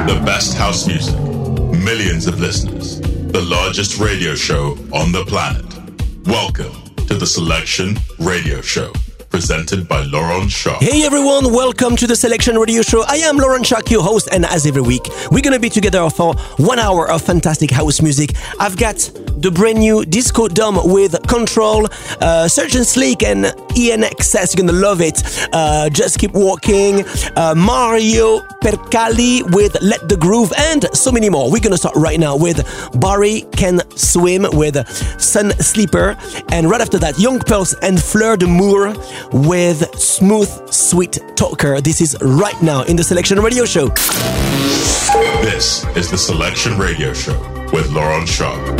The best house music, millions of listeners, the largest radio show on the planet. Welcome to the Selection Radio Show, presented by Laurent Shark. Hey everyone, welcome to the Selection Radio Show. I am Laurent Shark, your host, and as every week, we're going to be together for 1 hour of fantastic house music. I've got the brand new Disco Dome with Control, Surgeon Sleek and ENXS. You're going to love it. Just Keep Walking, Mario Percali with Let the Groove, and so many more. We're going to start right now with Barry Can Swim with Sun Sleeper, and right after that, Young Pulse and Fleur de Moore with Smooth Sweet Talker. This is right now in the Selection Radio Show. This is the Selection Radio Show with Laurent Shark.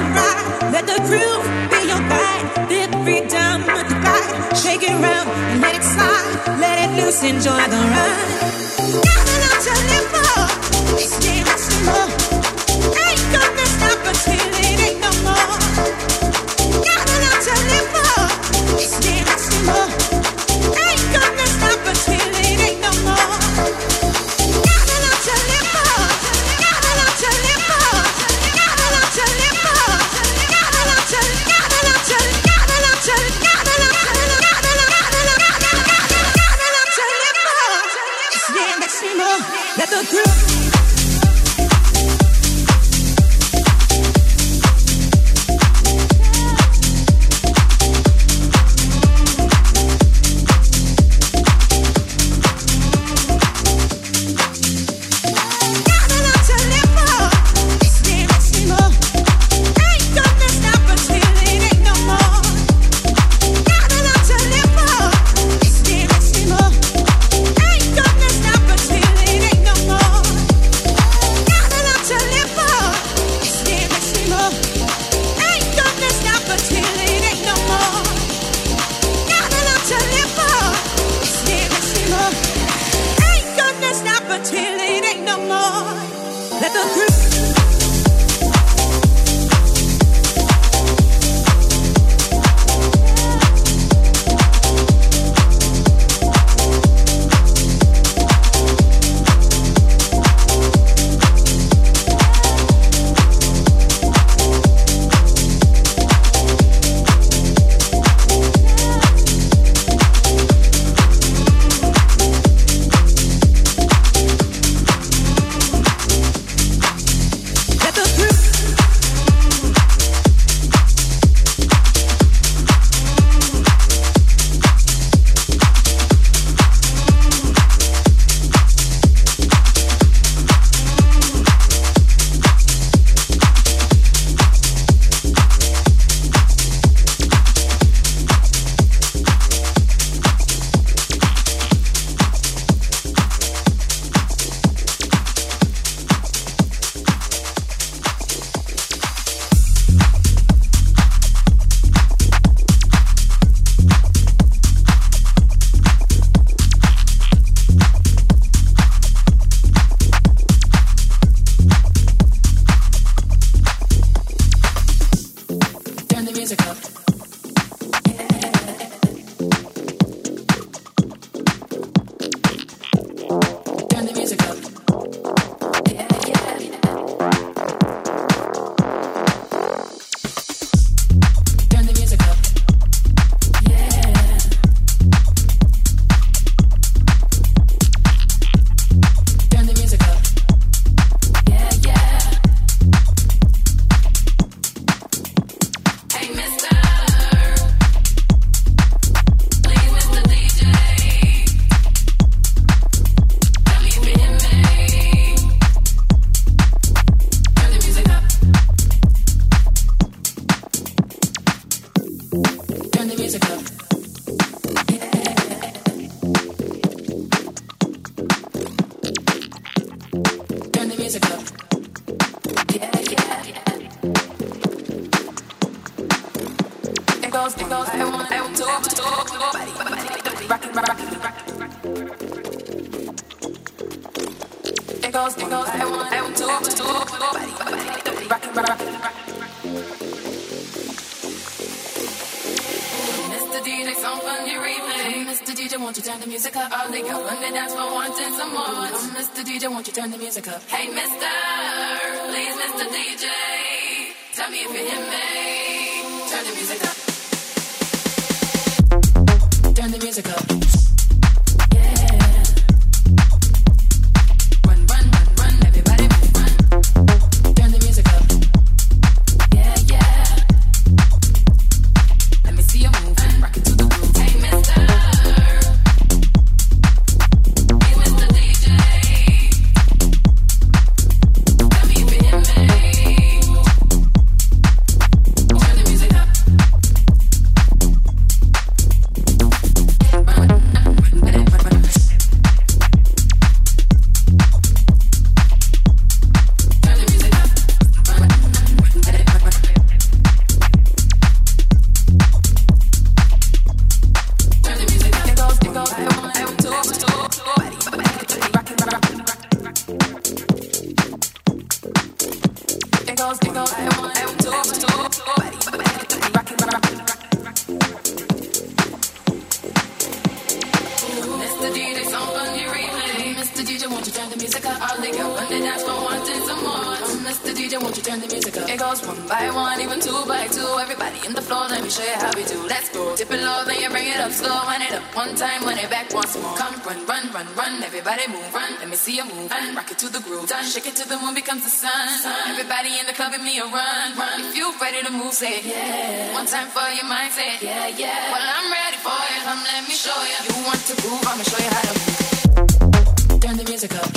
ride. Let the groove be your guide. Feel freedom multiply. Shake it round and let it slide. Let it loose, enjoy the ride. Got enough to live for. It's game, it's more. Ain't gonna stop until it ain't no more. Got enough to live for. It's game, it's more. Ain't gonna stop until it ain't no more. Got enough to live for. Got enough to live for. Got enough to live for. Got enough to. Got enough to. Got enough to. Got enough to. Got enough to live for. It's game, it's more. Let the groove. Turn the music up. Hey, mister, please, Mr. DJ, tell me if you hear me. Turn the music up. Turn the music up. girls, one by one, even two by two. Everybody in the floor, let me show you how we do. Let's go. Dip it low, then you bring it up slow. Wind it up one time, wind it back once more. Come, run, run, run, run. Everybody move, run. Let me see you move. And rock it to the groove. Done. Shake it till the moon becomes the sun. Everybody in the club, give me a run, run. If you ready to move, say yeah. One time for your mind, say yeah, yeah. Well, I'm ready for you. Come, let me show you. You want to groove? I'ma show you how to move. Turn the music up.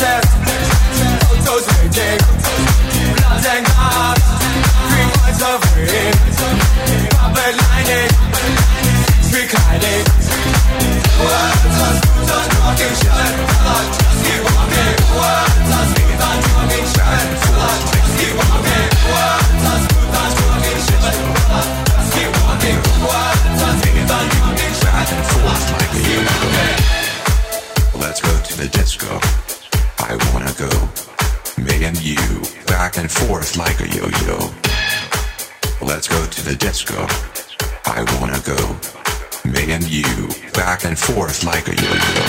chest, photos waiting, blood and guts, 3 points of rain, carpet lining, reclining. Words on screws on talking shut, just keep walking. Words on speed on talking shut, just keep walking. Words on screws on talking shut, just keep walking. Words on speed on talking shut, back and forth like a yo-yo. Let's go to the disco. I wanna go. Me and you, back and forth like a yo-yo. Let's go to the disco. I wanna go. Me and you, back and forth like a yo-yo.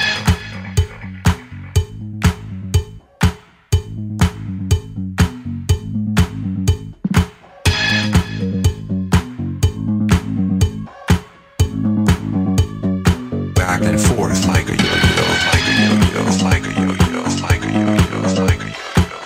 Back and forth like a yo-yo, like a yo-yo, like a yo-yo, like a yo-yo, like a yo-yo.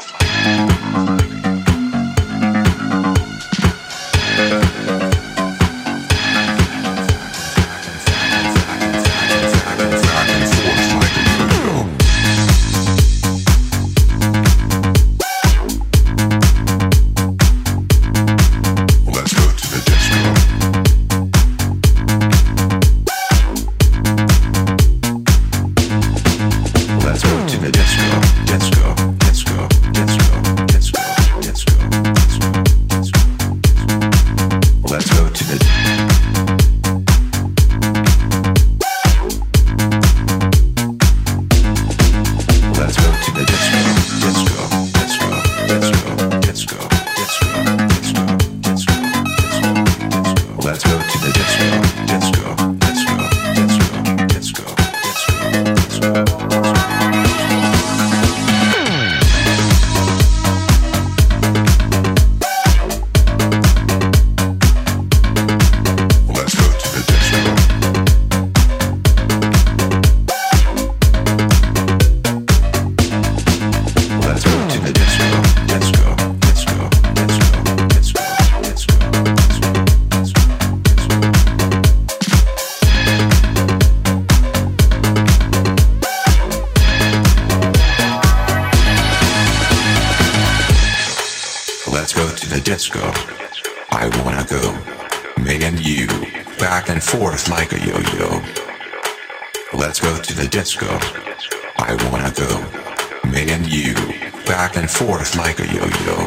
Disco. I wanna go. Me and you, back and forth like a yo-yo. Let's go to the disco. I wanna go. Me and you, back and forth like a yo-yo.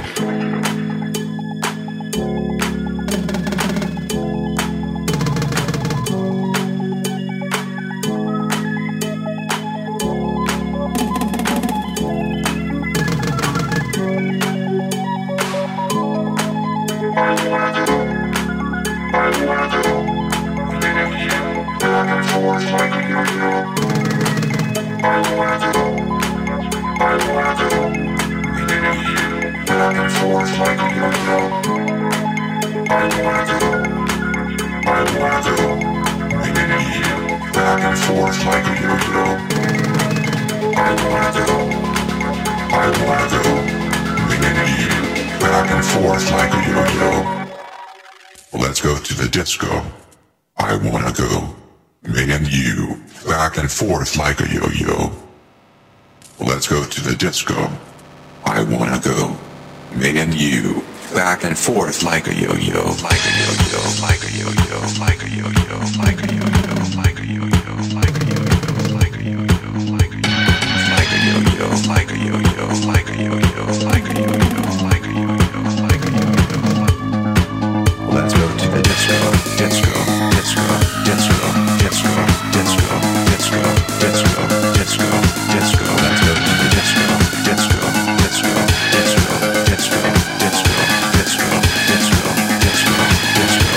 Let's go to the disco. I wanna go. Me and you, back and forth like a yo-yo. Let's go to the disco. I wanna go. Me and you, back and forth like a yo-yo, like a yo-yo, like a yo-yo, like a yo-yo, like a yo-yo, like a yo-yo, like a yo-yo, like a yo-yo, like a yo-yo, like a yo-yo, like a yo-yo, like a yo-yo, like a yo-yo, like a yo-yo, like a yo-yo. Let's go to the disco, disco, disco, disco, disco, disco, disco, disco, disco, disco. Let's go to the disco, disco, disco, disco, disco, disco, disco, disco, disco, disco.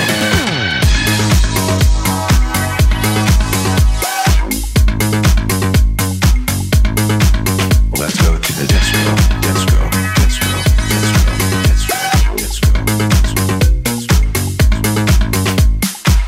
Let's go to the disco, disco, disco, disco, disco, disco, disco.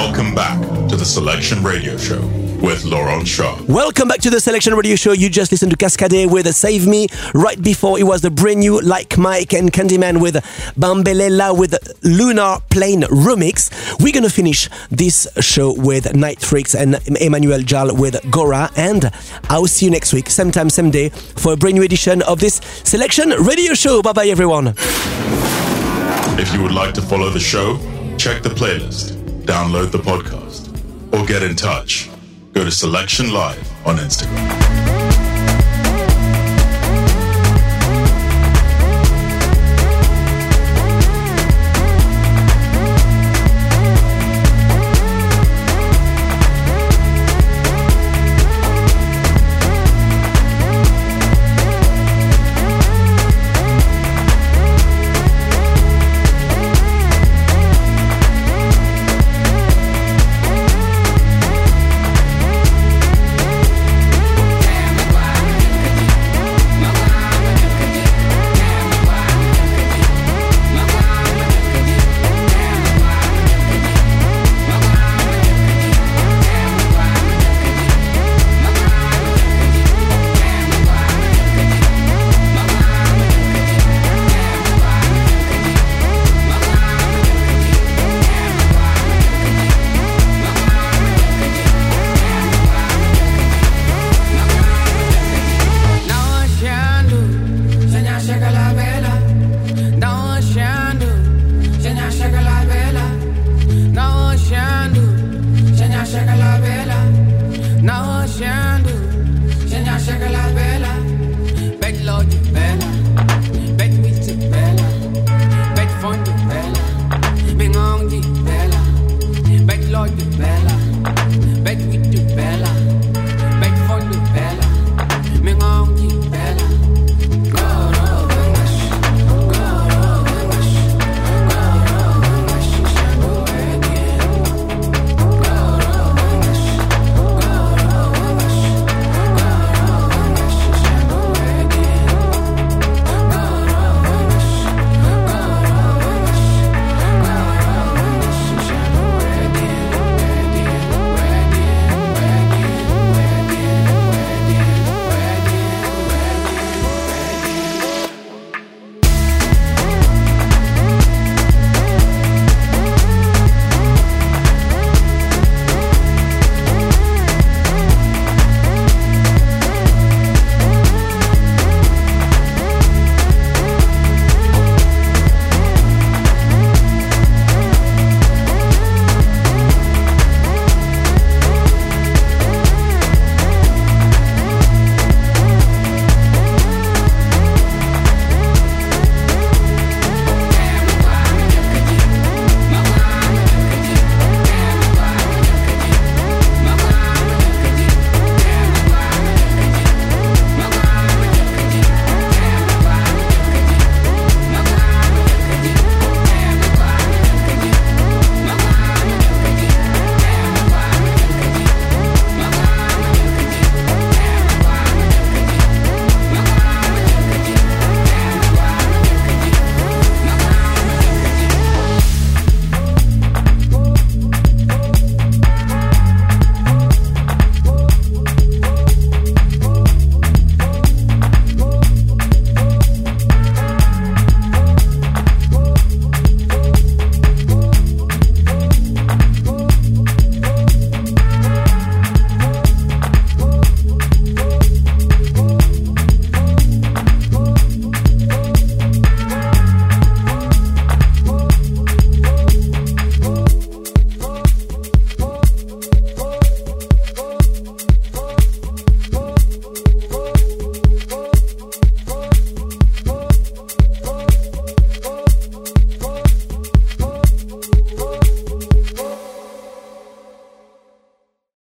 Welcome back to the Selection Radio Show with Laurent Shaw. Welcome back to the Selection Radio Show. You just listened to Cascade with Save Me. Right before it was the brand new Like Mike and Candyman with Bambelela with Lunar Plane Remix. We're going to finish this show with Night Freaks and Emmanuel Jal with Gora. And I'll see you next week, same time, same day, for a brand new edition of this Selection Radio Show. Bye-bye, everyone. If you would like to follow the show, check the playlist, download the podcast, or get in touch. Go to Selection Live on Instagram. Bella, bet we do Bella.